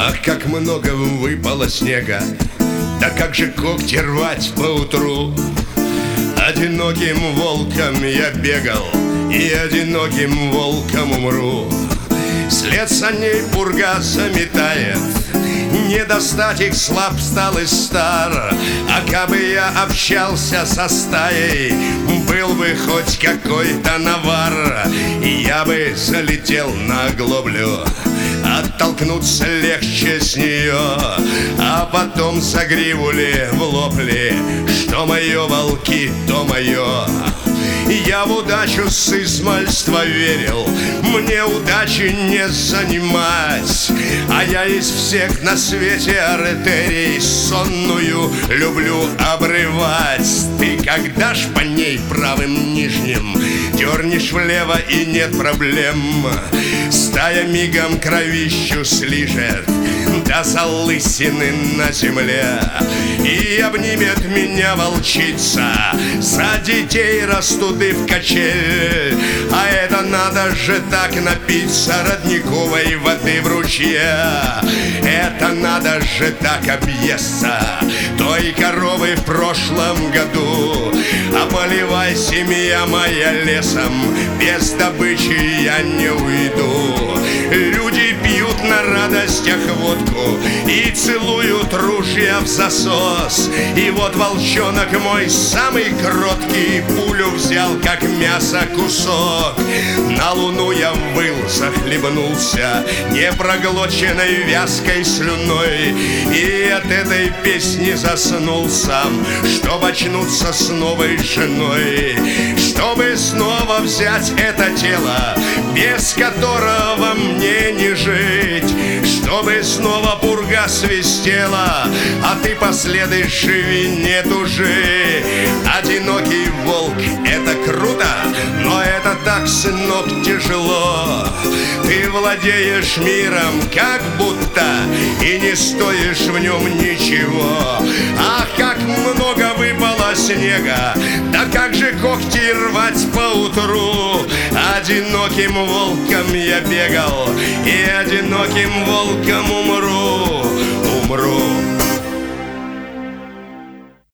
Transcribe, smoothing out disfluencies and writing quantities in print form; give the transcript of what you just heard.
Ах, как много выпало снега, да как же когти рвать поутру. Одиноким волком я бегал, и одиноким волком умру. След саней пурга заметает, не достать их, слаб стал и стар. А кабы я общался со стаей, был бы хоть какой-то навар, и я бы залетел на оглоблю. Оттолкнуться легче с нее, а потом за гриву ли в лоб ли. Что мое, волки, то мое. Я в удачу с измальства верил, мне удачи не занимать. А я из всех на свете артерий сонную люблю обрывать. Ты когда ж по ней правым нижним дернешь влево, и нет проблем. Стая мигом кровищу слижет до залысины на земле, и обнимет меня волчица. За детей растуды в качель, а это надо же так напиться родниковой воды в ручье. Это надо же так объесться той коровы в прошлом году. А поливай, семья моя, лесом, без добычи я не уйду. Люди пьют на радостях водку и целуют ружья в засос. И вот волчонок мой самый кроткий пулю взял, как мясо, кусок. На луну я выл, захлебнулся непроглоченной вязкой слюной, и от этой песни заснул сам, чтоб очнуться с новой женой. Чтобы снова взять это тело, без которого мне не жить. Чтобы снова пурга свистела, а ты последуешь, живи, не тужи. Одинокий волк — это круто, но это так, сынок, тяжело. Ты владеешь миром как будто и не стоишь в нем ничего. Ах, как много выпало снега, да как же когти рвать поутру. Одиноким волком я бегал, и одиноким волком умру.